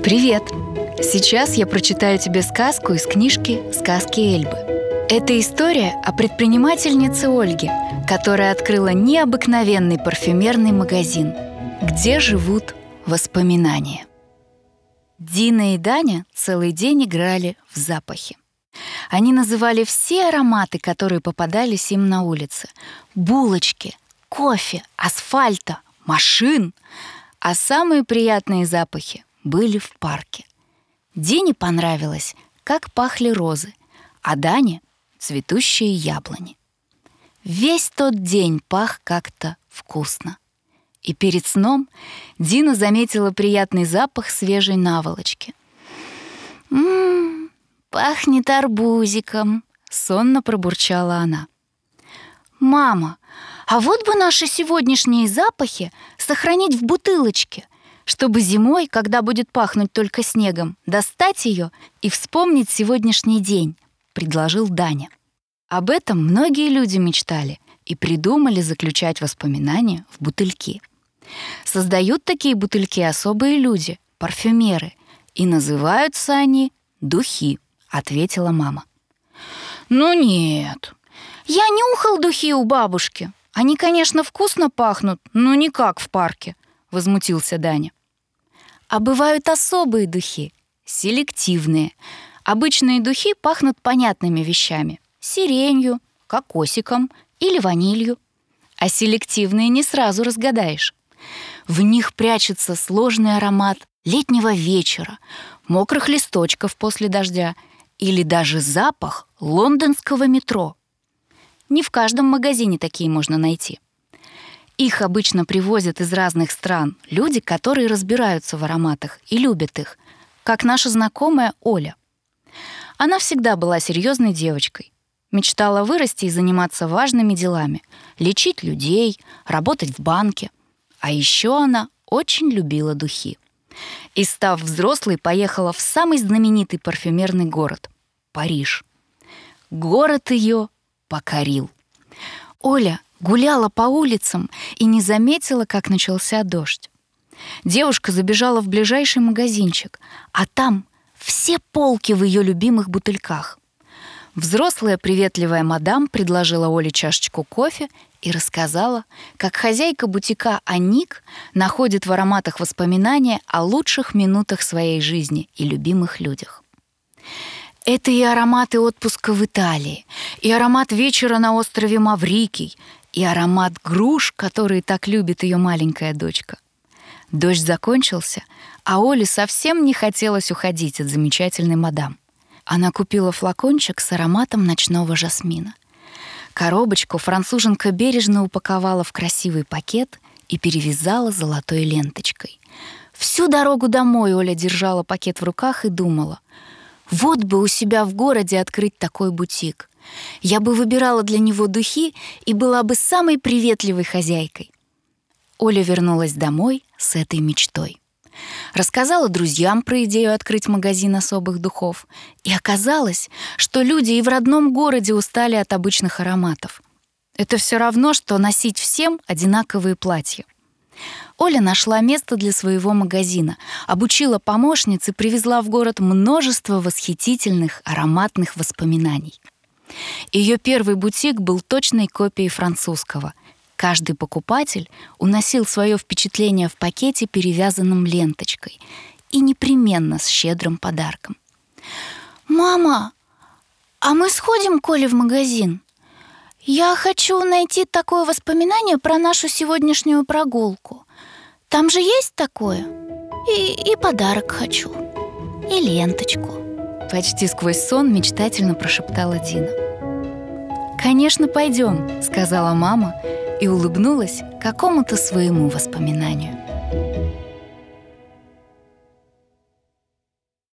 Привет! Сейчас я прочитаю тебе сказку из книжки «Сказки Эльбы». Это история о предпринимательнице Ольге, которая открыла необыкновенный парфюмерный магазин, где живут воспоминания. Дина и Даня целый день играли в запахи. Они называли все ароматы, которые попадались им на улице: булочки, кофе, асфальта, машин. А самые приятные запахи были в парке. Дине понравилось, как пахли розы, а Дане — цветущие яблони. Весь тот день пах как-то вкусно. И перед сном Дина заметила приятный запах свежей наволочки. Пахнет арбузиком», — сонно пробурчала она. «Мама, а вот бы наши сегодняшние запахи сохранить в бутылочке, чтобы зимой, когда будет пахнуть только снегом, достать ее и вспомнить сегодняшний день», — предложил Даня. Об этом многие люди мечтали и придумали заключать воспоминания в бутыльки. Создают такие бутыльки особые люди, парфюмеры, и называются они духи, ответила мама. «Ну нет, я нюхал духи у бабушки. Они, конечно, вкусно пахнут, но не как в парке», — возмутился Даня. «А бывают особые духи, селективные. Обычные духи пахнут понятными вещами: сиренью, кокосиком или ванилью. А селективные не сразу разгадаешь. В них прячется сложный аромат летнего вечера, мокрых листочков после дождя или даже запах лондонского метро. Не в каждом магазине такие можно найти. Их обычно привозят из разных стран люди, которые разбираются в ароматах и любят их, как наша знакомая Оля. Она всегда была серьезной девочкой. Мечтала вырасти и заниматься важными делами, лечить людей, работать в банке. А еще она очень любила духи. И, став взрослой, поехала в самый знаменитый парфюмерный город — Париж. Город ее покорил. Оля гуляла по улицам и не заметила, как начался дождь. Девушка забежала в ближайший магазинчик, а там все полки в ее любимых бутыльках. Взрослая приветливая мадам предложила Оле чашечку кофе и рассказала, как хозяйка бутика Аник находит в ароматах воспоминания о лучших минутах своей жизни и любимых людях. Это и ароматы отпуска в Италии, и аромат вечера на острове Маврикий, и аромат груш, которые так любит ее маленькая дочка. Дождь закончился, а Оле совсем не хотелось уходить от замечательной мадам. Она купила флакончик с ароматом ночного жасмина. Коробочку француженка бережно упаковала в красивый пакет и перевязала золотой ленточкой. Всю дорогу домой Оля держала пакет в руках и думала: вот бы у себя в городе открыть такой бутик. Я бы выбирала для него духи и была бы самой приветливой хозяйкой. Оля вернулась домой с этой мечтой. Рассказала друзьям про идею открыть магазин особых духов, и оказалось, что люди и в родном городе устали от обычных ароматов. Это все равно, что носить всем одинаковые платья. Оля нашла место для своего магазина, обучила помощниц и привезла в город множество восхитительных ароматных воспоминаний. Ее первый бутик был точной копией французского. Каждый покупатель уносил свое впечатление в пакете, перевязанном ленточкой, и непременно с щедрым подарком. «Мама, а мы сходим к Оле в магазин? Я хочу найти такое воспоминание про нашу сегодняшнюю прогулку. Там же есть такое? И подарок хочу. И ленточку». Почти сквозь сон мечтательно прошептала Дина. «Конечно, пойдем», — сказала мама и улыбнулась какому-то своему воспоминанию.